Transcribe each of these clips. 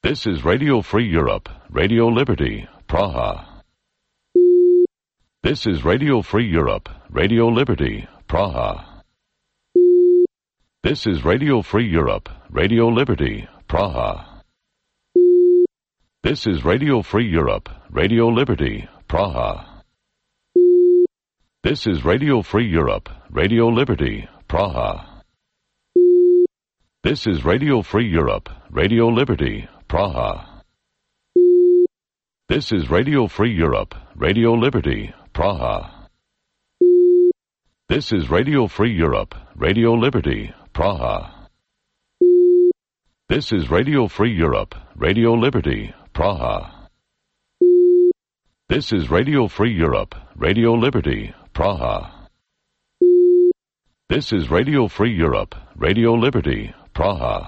This is Radio Free Europe, Radio Liberty, Praha. This is Radio Free Europe, Radio Liberty, Praha. This is Radio Free Europe, Radio Liberty, Praha. This is Radio Free Europe, Radio Liberty, Praha. This is Radio Free Europe, Radio Liberty, Praha. This is Radio Free Europe, Radio Liberty, Praha. This is Radio Free Europe, Radio Liberty, Praha. This is Radio Free Europe, Radio Liberty, Praha. This is Radio Free Europe, Radio Liberty, Praha. This is Radio Free Europe, Radio Liberty, Praha. This is Radio Free Europe, Radio Liberty, Praha.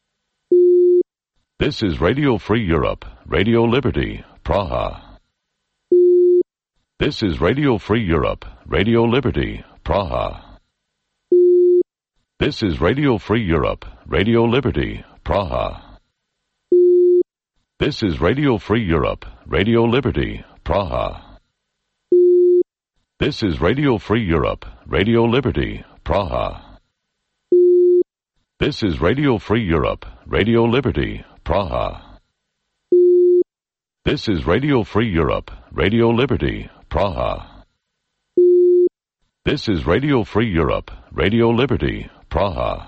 This is Radio Free Europe, Radio Liberty, Praha. This is Radio Free Europe, Radio Liberty, Praha. This is Radio Free Europe, Radio Liberty, Praha. This is Radio Free Europe, Radio Liberty, Praha. This is Radio Free Europe, Radio Liberty, Praha. This is Radio Free Europe, Radio Liberty, Praha. This is Radio Free Europe, Radio Liberty, Praha. This is Radio Free Europe, Radio Liberty, Praha.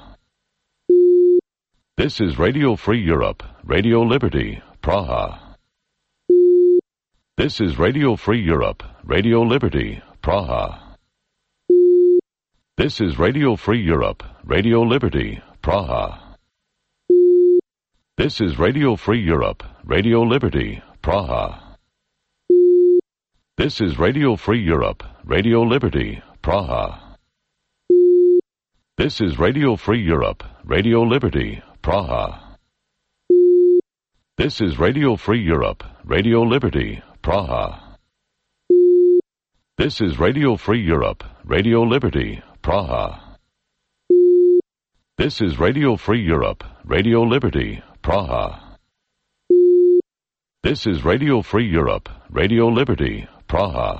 This is Radio Free Europe, Radio Liberty, Praha. This is Radio Free Europe, Radio Liberty, Praha. This is Radio Free Europe, Radio Liberty, Praha. This is Radio Free Europe, Radio Liberty, Praha. This is Radio Free Europe, Radio Liberty, Praha. This is Radio Free Europe, Radio Liberty, Praha. This is Radio Free Europe, Radio Liberty, Praha. This is Radio Free Europe, Radio Liberty, Praha. This is Radio Free Europe, Radio Liberty, Praha. This is Radio Free Europe, Radio Liberty, Praha.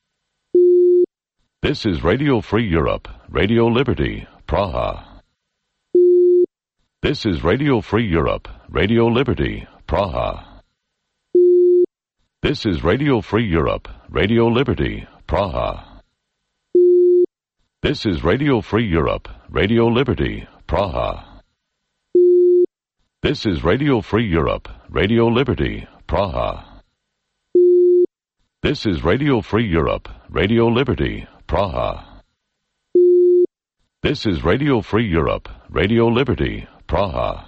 This is Radio Free Europe, Radio Liberty, Praha. This is Radio Free Europe, Radio Liberty, Praha. This is Radio Free Europe, Radio Liberty, Praha. This is Radio Free Europe, Radio Liberty, Praha. This is Radio Free Europe, Radio Liberty, Praha. This is Radio Free Europe, Radio Liberty, Praha. This is Radio Free Europe, Radio Liberty, Praha.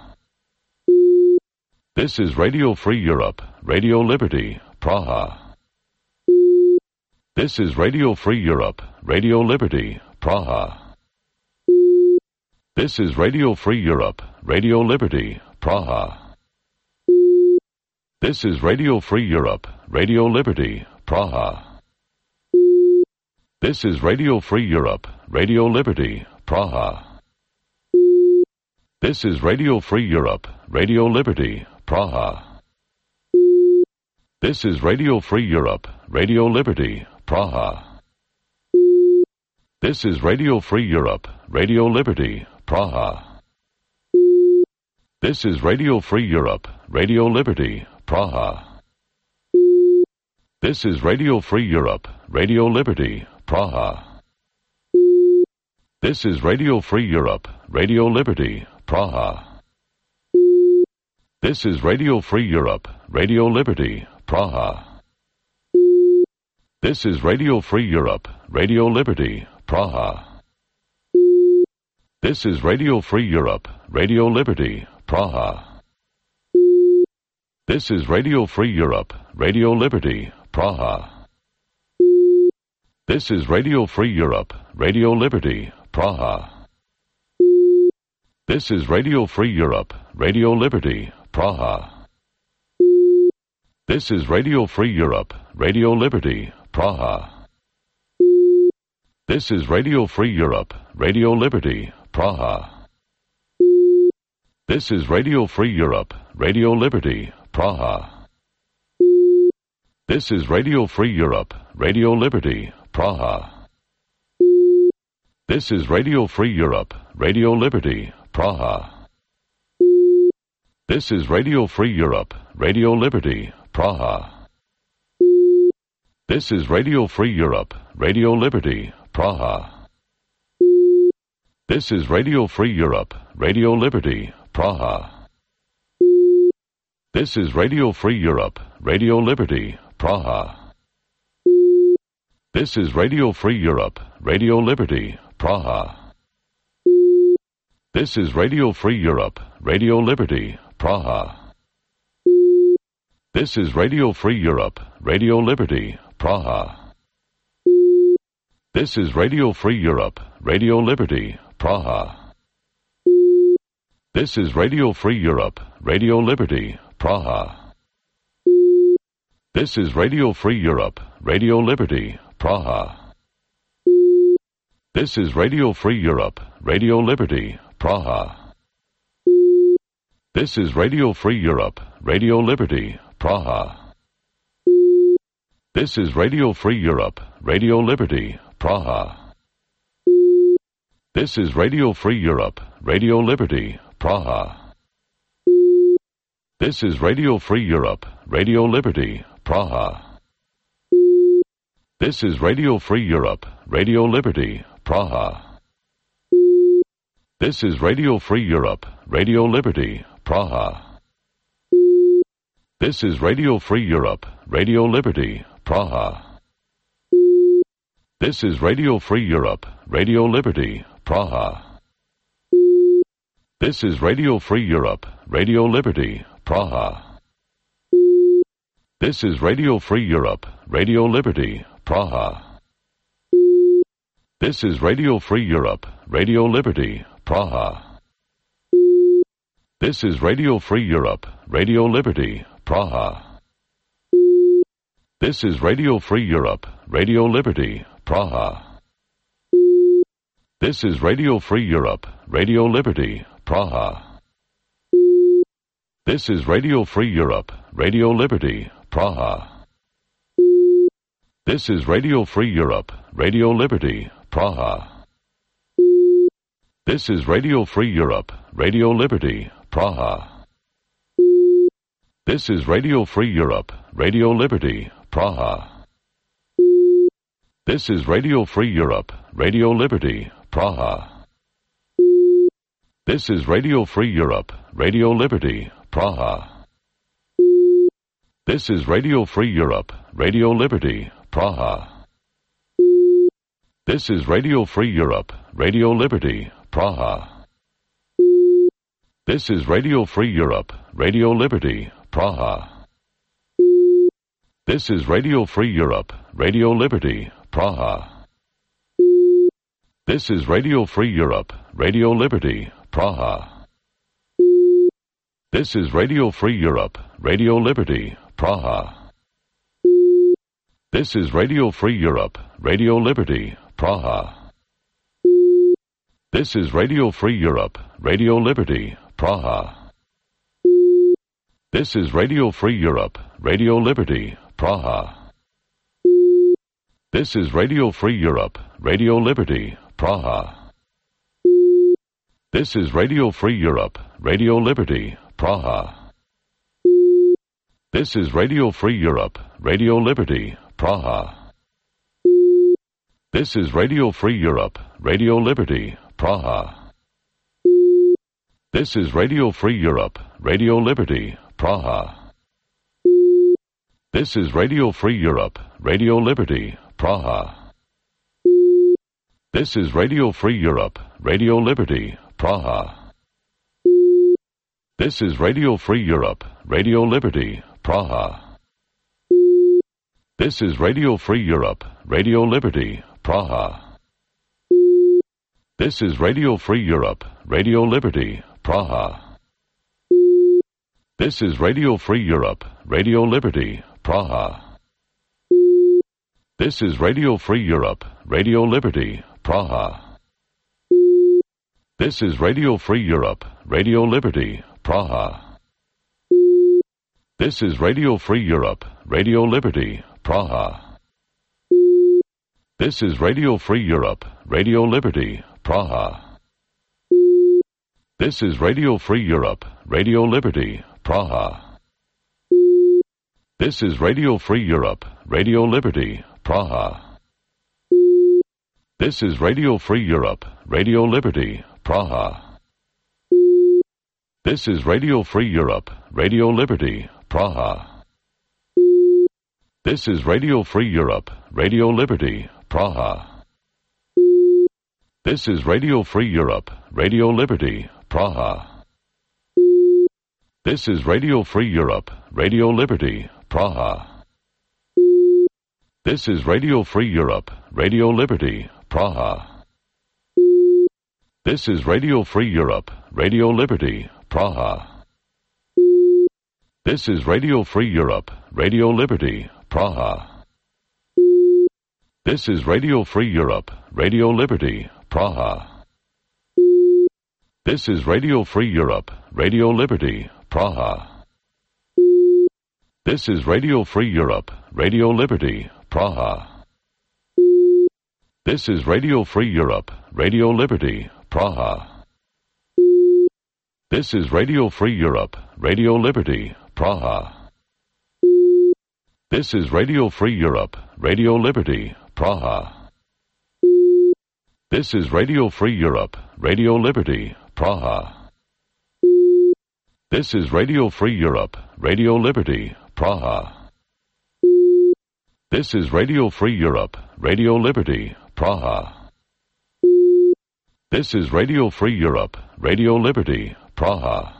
This is Radio Free Europe, Radio Liberty, Praha. This is Radio Free Europe, Radio Liberty, Praha. This is Radio Free Europe, Radio Liberty, Praha. This is Radio Free Europe, Radio Liberty, Praha. This is Radio Free Europe, Radio Liberty, Praha. This is Radio Free Europe, Radio Liberty, Praha. This is Radio Free Europe, Radio Liberty, Praha. This is Radio Free Europe, Radio Liberty, Praha. This is Radio Free Europe, Radio Liberty, Praha. This is Radio Free Europe, Radio Liberty, Praha. This is Radio Free Europe, Radio Liberty, Praha. This is Radio Free Europe, Radio Liberty, Praha. This is Radio Free Europe, Radio Liberty, Praha. This is Radio Free Europe, Radio Liberty, Praha. This is Radio Free Europe, Radio Liberty, Praha. This is Radio Free Europe, Radio Liberty, Praha. This is Radio Free Europe, Radio Liberty, Praha. This is Radio Free Europe, Radio Liberty, Praha. This is Radio Free Europe, Radio Liberty, Praha. This is Radio Free Europe, Radio Liberty, Praha. This is Radio Free Europe, Radio Liberty, Praha. This is Radio Free Europe, Radio Liberty, Praha. This is Radio Free Europe, Radio Liberty, Praha. This is Radio Free Europe, Radio Liberty, Praha. This is Radio Free Europe, Radio Liberty, Praha. This is Radio Free Europe, Radio Liberty, Praha. This is Radio Free Europe, Radio Liberty, Praha. This is Radio Free Europe, Radio Liberty, Praha. This is Radio Free Europe, Radio Liberty, Praha. This is Radio Free Europe, Radio Liberty, Praha. This is Radio Free Europe, Radio Liberty, Praha. This is Radio Free Europe, Radio Liberty, Praha. This is Radio Free Europe, Radio Liberty, Praha. This is Radio Free Europe, Radio Liberty, Praha. This is Radio Free Europe, Radio Liberty, Praha. This is Radio Free Europe, Radio Liberty, Praha. This is Radio Free Europe, Radio Liberty, Praha. This is Radio Free Europe, Radio Liberty, Praha. This is Radio Free Europe, Radio Liberty, Praha. This is Radio Free Europe, Radio Liberty, Praha. This is Radio Free Europe, Radio Liberty, Praha. This is Radio Free Europe, Radio Liberty, Praha. This is Radio Free Europe, Radio Liberty, Praha. This is Radio Free Europe, Radio Liberty, Praha. This is Radio Free Europe, Radio Liberty, Praha. This is Radio Free Europe, Radio Liberty, Praha. This is Radio Free Europe, Radio Liberty, Praha. This is Radio Free Europe, Radio Liberty, Praha. This is Radio Free Europe, Radio Liberty, Praha. This is Radio Free Europe, Radio Liberty, Praha. This is Radio Free Europe, Radio Liberty, Praha. This is Radio Free Europe, Radio Liberty, Praha. This is Radio Free Europe, Radio Liberty, Praha. This is Radio Free Europe, Radio Liberty, Praha. This is Radio Free Europe, Radio Liberty, Praha. This is Radio Free Europe, Radio Liberty, Praha. This is Radio Free Europe, Radio Liberty, Praha. This is Radio Free Europe, Radio Liberty, Praha. This is Radio Free Europe, Radio Liberty, Praha. This is Radio Free Europe, Radio Liberty, Praha. This is Radio Free Europe, Radio Liberty, Praha. This is Radio Free Europe, Radio Liberty, Praha. This is Radio Free Europe, Radio Liberty, Praha. This is Radio Free Europe, Radio Liberty, Praha. This is Radio Free Europe, Radio Liberty, Praha. This is Radio Free Europe, Radio Liberty, Praha. This is Radio Free Europe, Radio Liberty, Praha. This is Radio Free Europe, Radio Liberty, Praha. This is Radio Free Europe, Radio Liberty, Praha. This is Radio Free Europe, Radio Liberty, Praha. This is Radio Free Europe, Radio Liberty, Praha. This is Radio Free Europe, Radio Liberty, Praha. This is Radio Free Europe, Radio Liberty, Praha. This is Radio Free Europe, Radio Liberty, Praha. This is Radio Free Europe, Radio Liberty, Praha. This is Radio Free Europe, Radio Liberty, Praha. This is Radio Free Europe, Radio Liberty, Praha. This is Radio Free Europe, Radio Liberty, Praha. This is Radio Free Europe, Radio Liberty, Praha. This is Radio Free Europe, Radio Liberty, Praha. This is Radio Free Europe, Radio Liberty, Praha. This is Radio Free Europe, Radio Liberty, Praha. This is Radio Free Europe, Radio Liberty, Praha. This is Radio Free Europe, Radio Liberty, Praha. This is Radio Free Europe, Radio Liberty, Praha. This is Radio Free Europe, Radio Liberty, Praha. This is Radio Free Europe, Radio Liberty, Praha. This is Radio Free Europe, Radio Liberty, Praha. This is Radio Free Europe, Radio Liberty, Praha. This is Radio Free Europe, Radio Liberty, Praha. This is Radio Free Europe, Radio Liberty, Praha. This is Radio Free Europe, Radio Liberty, Praha. This is Radio Free Europe, Radio Liberty, Praha. This is Radio Free Europe, Radio Liberty, Praha. This is Radio Free Europe, Radio Liberty, Praha. This is Radio Free Europe, Radio Liberty, Praha. This is Radio Free Europe, Radio Liberty, Praha.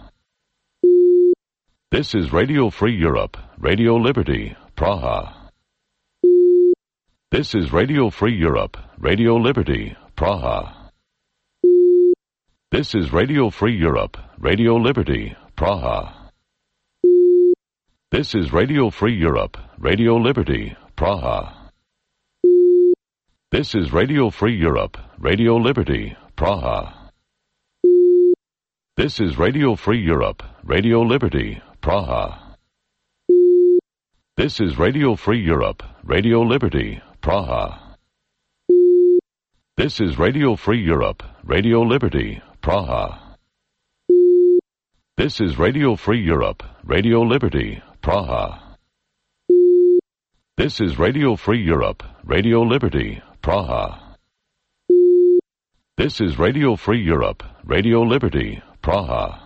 This is Radio Free Europe, Radio Liberty, Praha. This is Radio Free Europe, Radio Liberty, Praha. This is Radio Free Europe, Radio Liberty, Praha. This is Radio Free Europe, Radio Liberty, Praha. This is Radio Free Europe, Radio Liberty, Praha. This is Radio Free Europe, Radio Liberty, Praha. This is Radio Free Europe, Radio Liberty, Praha. This is Radio Free Europe, Radio Liberty, Praha. This is Radio Free Europe, Radio Liberty, Praha. This is Radio Free Europe, Radio Liberty, Praha. This is Radio Free Europe, Radio Liberty, Praha.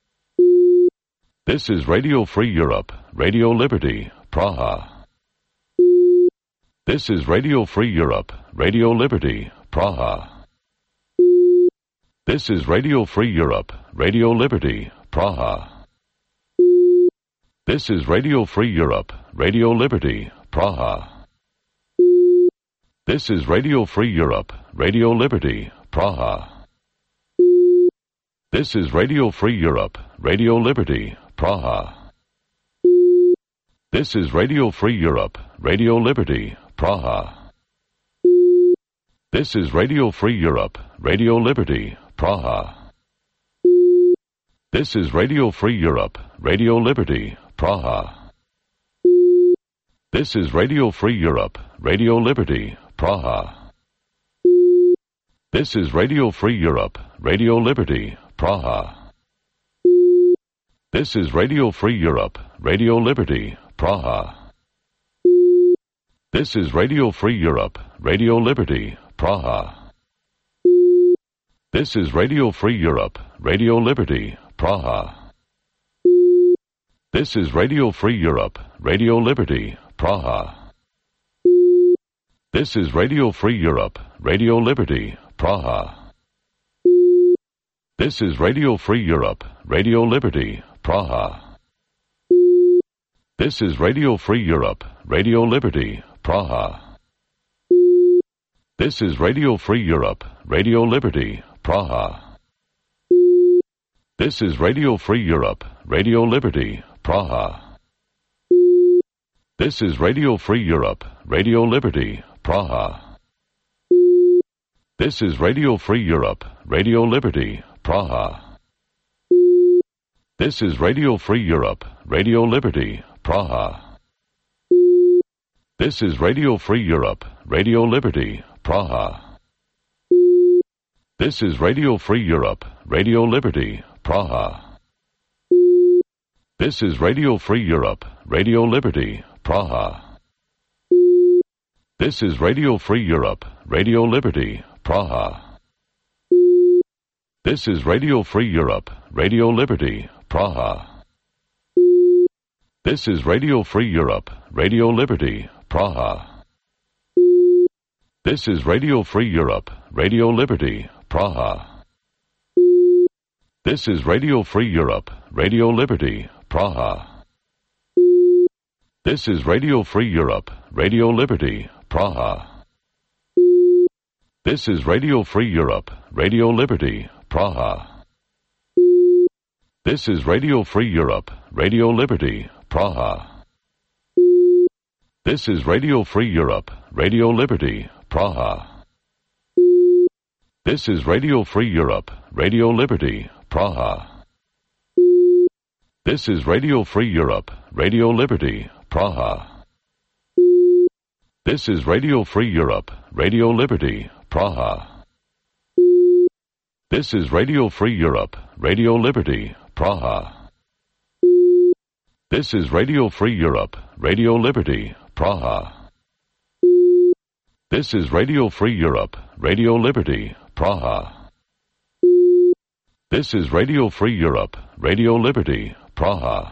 This is Radio Free Europe, Radio Liberty, Praha. This is Radio Free Europe, Radio Liberty, Praha. This is Radio Free Europe, Radio Liberty, Praha. This is Radio Free Europe, Radio Liberty, Praha. This is Radio Free Europe, Radio Liberty, Praha. This is Radio Free Europe, Radio Liberty, Praha. This is Radio Free Europe, Radio Liberty, Praha. This is Radio Free Europe, Radio Liberty, Praha. This is Radio Free Europe, Radio Liberty, Praha. This is Radio Free Europe, Radio Liberty, Praha. This is Radio Free Europe, Radio Liberty, Praha. This is Radio Free Europe, Radio Liberty, Praha. This is Radio Free Europe, Radio Liberty, Praha. This is Radio Free Europe, Radio Liberty, Praha. This is Radio Free Europe, Radio Liberty, Praha. This is Radio Free Europe, Radio Liberty, Praha. This is Radio Free Europe, Radio Liberty, Praha. This is Radio Free Europe, Radio Liberty, Praha. This is Radio Free Europe, Radio Liberty, Praha. This is Radio Free Europe, Radio Liberty, Praha. This is Radio Free Europe, Radio Liberty, Praha. This is Radio Free Europe, Radio Liberty, Praha. This is Radio Free Europe, Radio Liberty, Praha. This is Radio Free Europe, Radio Liberty, Praha. This is Radio Free Europe, Radio Liberty, Praha. This is Radio Free Europe, Radio Liberty, Praha. This is Radio Free Europe, Radio Liberty, Praha. This is Radio Free Europe, Radio Liberty, Praha. This is Radio Free Europe, Radio Liberty, Praha. This is Radio Free Europe, Radio Liberty, Praha. This is Radio Free Europe, Radio Liberty, Praha. This is Radio Free Europe, Radio Liberty, Praha. This is Radio Free Europe, Radio Liberty, Praha. This is Radio Free Europe, Radio Liberty, Praha. This is Radio Free Europe, Radio Liberty, Praha. This is Radio Free Europe, Radio Liberty, Praha. This is Radio Free Europe, Radio Liberty, Praha. This is Radio Free Europe, Radio Liberty, Praha. This is Radio Free Europe, Radio Liberty, Praha. This is Radio Free Europe, Radio Liberty, Praha. This is Radio Free Europe, Radio Liberty, Praha. This is Radio Free Europe, Radio Liberty, Praha.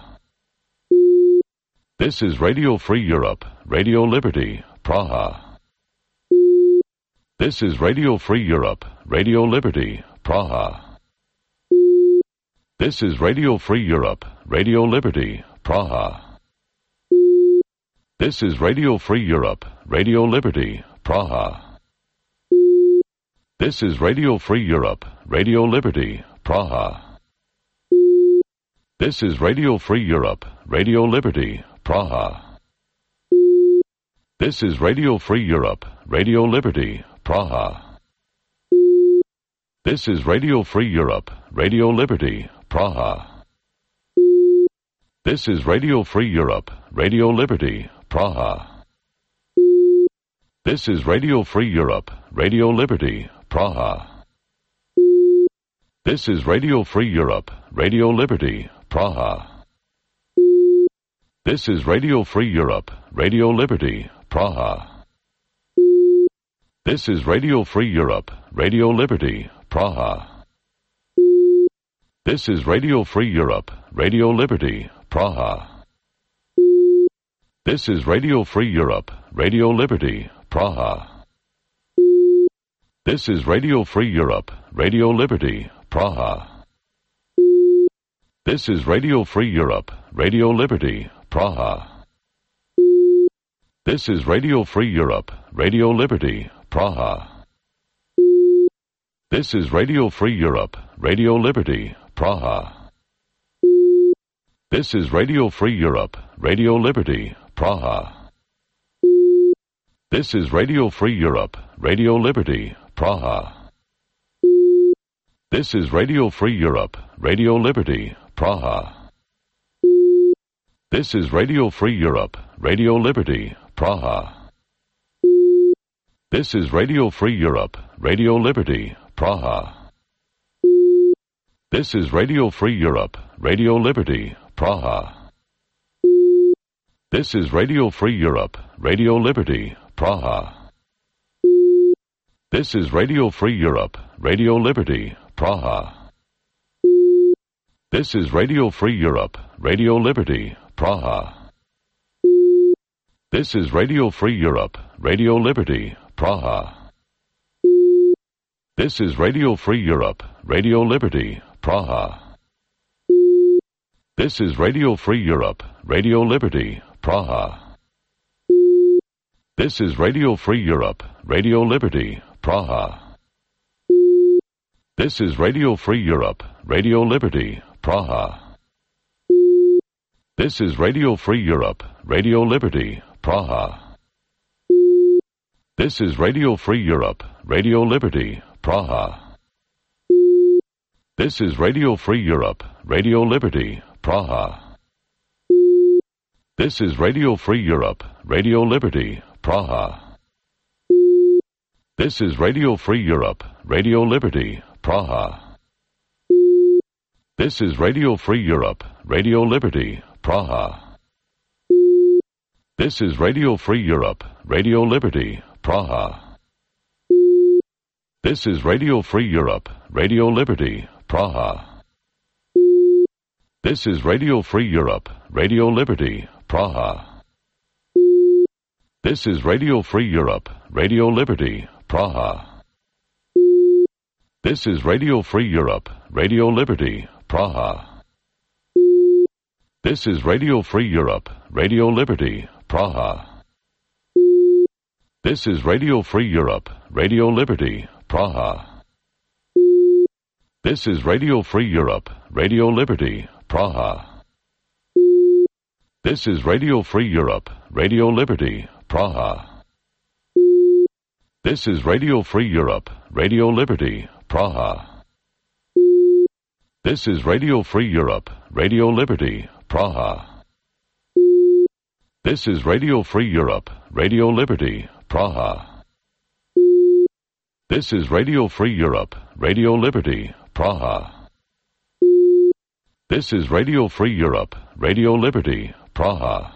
This is Radio Free Europe, Radio Liberty, Praha. This is Radio Free Europe, Radio Liberty, Praha. This is Radio Free Europe, Radio Liberty, Praha. This is Radio Free Europe, Radio Liberty, Praha. This is Radio Free Europe, Radio Liberty, Praha. This is Radio Free Europe, Radio Liberty, Praha. This is Radio Free Europe, Radio Liberty, Praha. This is Radio Free Europe, Radio Liberty, Praha. This is Radio Free Europe, Radio Liberty, Praha. This is Radio Free Europe, Radio Liberty, Praha. This is Radio Free Europe, Radio Liberty, Praha. This is Radio Free Europe, Radio Liberty, Praha. This is Radio Free Europe, Radio Liberty, Praha. This is Radio Free Europe, Radio Liberty, Praha. This is Radio Free Europe, Radio Liberty, Praha. This is Radio Free Europe, Radio Liberty, Praha. This is Radio Free Europe, Radio Liberty, Praha. This is Radio Free Europe, Radio Liberty, Praha. This is Radio Free Europe, Radio Liberty, Praha. This is Radio Free Europe, Radio Liberty, Praha. This is Radio Free Europe, Radio Liberty, Praha. This is Radio Free Europe, Radio Liberty, Praha. This is Radio Free Europe, Radio Liberty, Praha. This is Radio Free Europe, Radio Liberty, Praha. This is Radio Free Europe, Radio Liberty, Praha. This is Radio Free Europe, Radio Liberty, Praha. This is Radio Free Europe, Radio Liberty, Praha. This is Radio Free Europe, Radio Liberty, Praha. This is Radio Free Europe, Radio Liberty, Praha. This is Radio Free Europe, Radio Liberty, Praha. This is Radio Free Europe, Radio Liberty, Praha. This is Radio Free Europe, Radio Liberty, Praha. This is Radio Free Europe, Radio Liberty, Praha. This is Radio Free Europe, Radio Liberty, Praha. This is Radio Free Europe, Radio Liberty, Praha. This is Radio Free Europe, Radio Liberty, Praha. This is Radio Free Europe, Radio Liberty, Praha. This is Radio Free Europe, Radio Liberty, Praha. This is Radio Free Europe, Radio Liberty, Praha. This is Radio Free Europe, Radio Liberty, Praha. This is Radio Free Europe, Radio Liberty, Praha. This is Radio Free Europe, Radio Liberty, Praha. This is Radio Free Europe, Radio Liberty, Praha. This is Radio Free Europe, Radio Liberty, Praha. This is Radio Free Europe, Radio Liberty, Praha. This is Radio Free Europe, Radio Liberty, Praha. This is Radio Free Europe, Radio Liberty, Praha. This is Radio Free Europe, Radio Liberty, Praha. This is Radio Free Europe, Radio Liberty, Praha. This is Radio Free Europe, Radio Liberty, Praha. This is Radio Free Europe, Radio Liberty, Praha. This is Radio Free Europe, Radio Liberty, Praha. This is Radio Free Europe, Radio Liberty, Praha.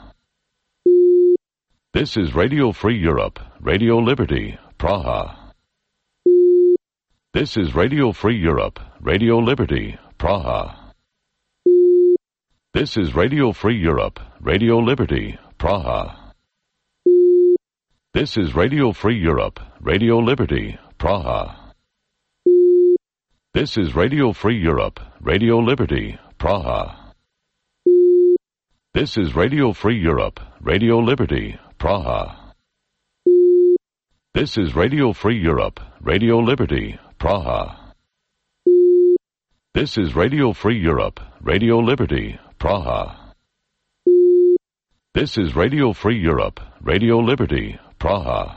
This is Radio Free Europe, Radio Liberty, Praha. This is Radio Free Europe, Radio Liberty, Praha. This is Radio Free Europe, Radio Liberty, Praha. This is Radio Free Europe, Radio Liberty, Praha. This is Radio Free Europe, Radio Liberty, Praha. This is Radio Free Europe, Radio Liberty, Praha. This is Radio Free Europe, Radio Liberty, Praha. This is Radio Free Europe, Radio Liberty, Praha. This is Radio Free Europe, Radio Liberty, Praha.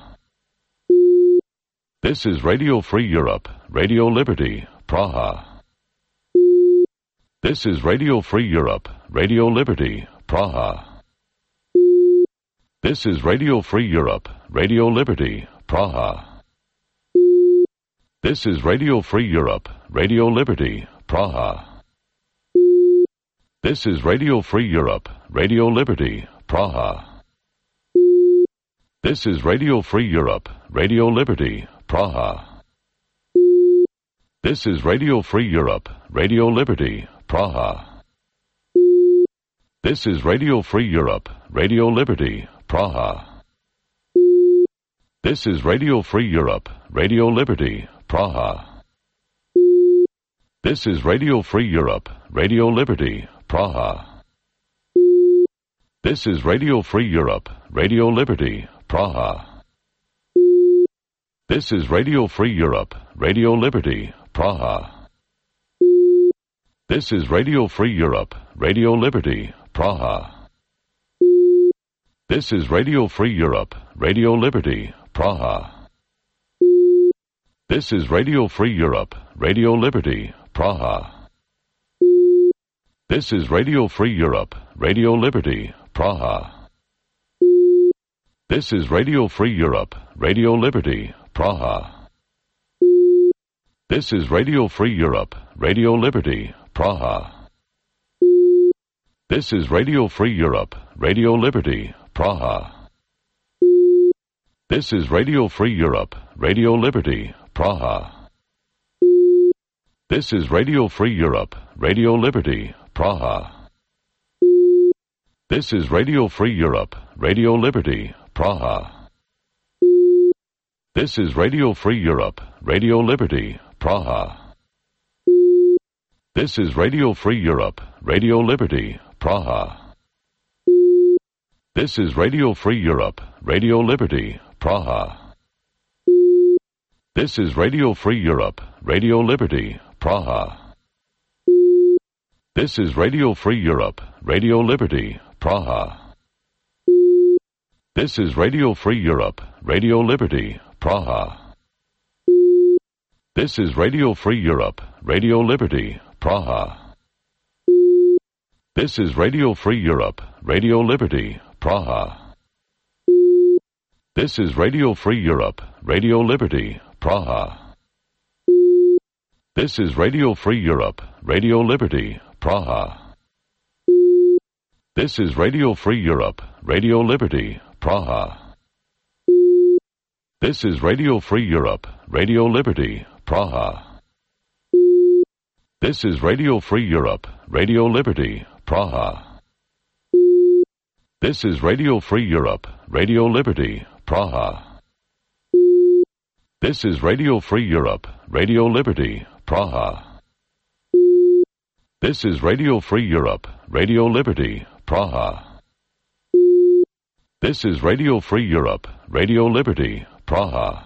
This is Radio Free Europe, Radio Liberty, Praha. This is Radio Free Europe, Radio Liberty, Praha. This is Radio Free Europe, Radio Liberty, Praha. This is Radio Free Europe, Radio Liberty, Praha. This is Radio Free Europe, Radio Liberty, Praha. This is Radio Free Europe, Radio Liberty, Praha. This is Radio Free Europe, Radio Liberty, Praha. This is Radio Free Europe, Radio Liberty, Praha. This is Radio Free Europe, Radio Liberty, Praha. This is Radio Free Europe, Radio Liberty, Praha. This is Radio Free Europe, Radio Liberty, Praha. This is Radio Free Europe, Radio Liberty, Praha. This is Radio Free Europe, Radio Liberty, Praha. This is Radio Free Europe, Radio Liberty, Praha. This is Radio Free Europe, Radio Liberty, Praha. This is Radio Free Europe, Radio Liberty, Praha. This is Radio Free Europe, Radio Liberty, Praha. This is Radio Free Europe, Radio Liberty, Praha. This is Radio Free Europe, Radio Liberty, Praha. This is Radio Free Europe, Radio Liberty, Praha. This is Radio Free Europe, Radio Liberty, Praha. This is Radio Free Europe, Radio Liberty, Praha. This is Radio Free Europe, Radio Liberty, Praha. This is Radio Free Europe, Radio Liberty, Praha. This is Radio Free Europe, Radio Liberty, Praha. This is Radio Free Europe, Radio Liberty, Praha. This is Radio Free Europe, Radio Liberty, Praha. This is Radio Free Europe, Radio Liberty, Praha. This is Radio Free Europe, Radio Liberty, Praha. This is Radio Free Europe, Radio Liberty, Praha. This is Radio Free Europe, Radio Liberty, Praha. This is Radio Free Europe, Radio Liberty, Praha. This is Radio Free Europe, Radio Liberty, Praha. This is Radio Free Europe, Radio Liberty, Praha. This is Radio Free Europe, Radio Liberty, Praha. This is Radio Free Europe, Radio Liberty, Praha. This is Radio Free Europe, Radio Liberty, Praha. This is Radio Free Europe, Radio Liberty, Praha. This is Radio Free Europe, Radio Liberty, Praha.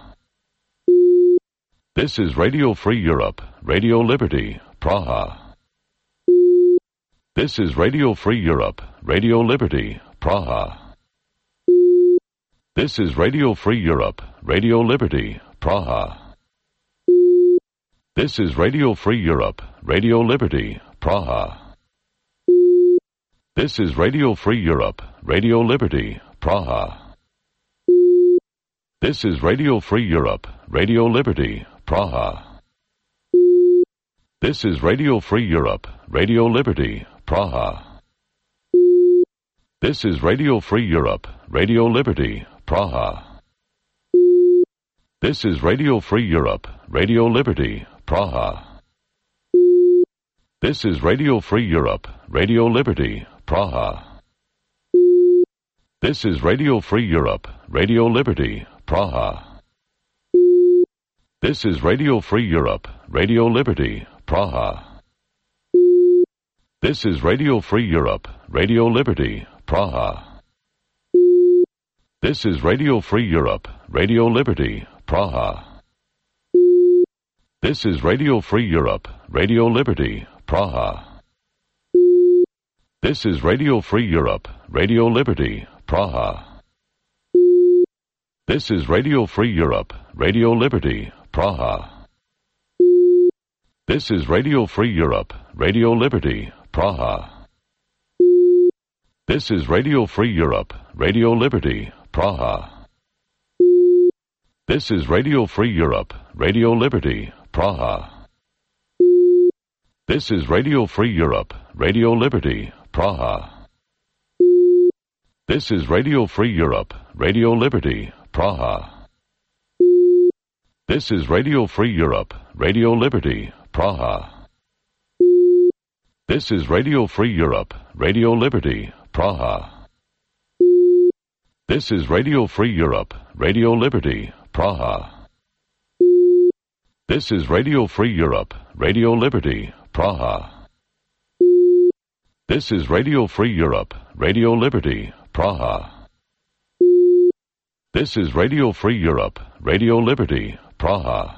This is Radio Free Europe, Radio Liberty, Praha. This is Radio Free Europe, Radio Liberty, Praha. This is Radio Free Europe, Radio Liberty, Praha. This is Radio Free Europe, Radio Liberty, Praha. This is Radio Free Europe, Radio Liberty, Praha. This is Radio Free Europe, Radio Liberty, Praha. This is Radio Free Europe, Radio Liberty, Praha. This is Radio Free Europe, Radio Liberty, Praha. This is Radio Free Europe, Radio Liberty, Praha. This is Radio Free Europe, Radio Liberty, Praha. This is Radio Free Europe, Radio Liberty, Praha. This is Radio Free Europe, Radio Liberty, Praha. This is Radio Free Europe, Radio Liberty, Praha. This is Radio Free Europe, Radio Liberty, Praha. This is Radio Free Europe, Radio Liberty, Praha. This is Radio Free Europe, Radio Liberty, Praha. This is Radio Free Europe, Radio Liberty, Praha. This is Radio Free Europe, Radio Liberty, Praha. This is Radio Free Europe, Radio Liberty, Praha. This is Radio Free Europe, Radio Liberty, Praha. This is Radio Free Europe, Radio Liberty, Praha. This is Radio Free Europe, Radio Liberty, Praha. This is Radio Free Europe, Radio Liberty, Praha. This is Radio Free Europe, Radio Liberty, Praha. This is Radio Free Europe, Radio Liberty, Praha. This is Radio Free Europe, Radio Liberty, Praha. This is Radio Free Europe, Radio Liberty, Praha. This is Radio Free Europe, Radio Liberty, Praha.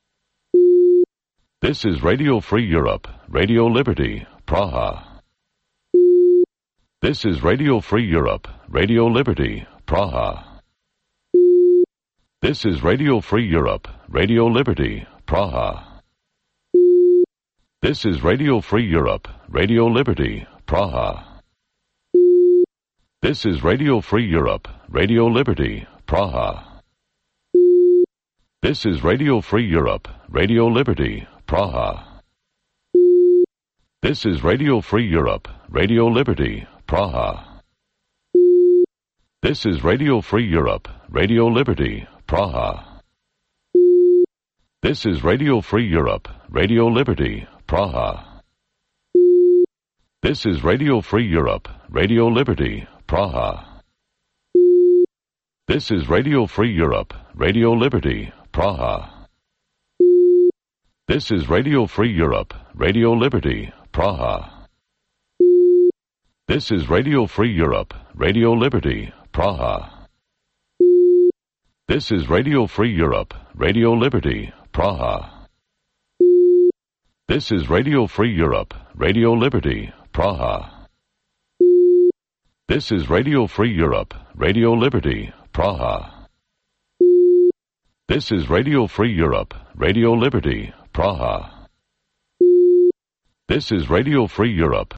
This is Radio Free Europe, Radio Liberty, Praha. This is Radio Free Europe, Radio Liberty, Praha. This is Radio Free Europe, Radio Liberty, Praha. This is Radio Free Europe, Radio Liberty, Praha. This is Radio Free Europe, Radio Liberty, Praha. This is Radio Free Europe, Radio Liberty, Praha. This is Radio Free Europe, Radio Liberty, Praha. This is Radio Free Europe, Radio Liberty, Praha. This is Radio Free Europe, Radio Liberty, Praha. This is Radio Free Europe, Radio Liberty, Praha. This is Radio Free Europe, Radio Liberty, Praha. This is Radio Free Europe, Radio Liberty, Praha. This is Radio Free Europe, Radio Liberty, Praha. This is Radio Free Europe, Radio Liberty, Praha. This is Radio Free Europe, Radio Liberty, Praha. This is Radio Free Europe, Radio Liberty, Praha. This is Radio Free Europe, Radio Liberty, Praha. This is Radio Free Europe,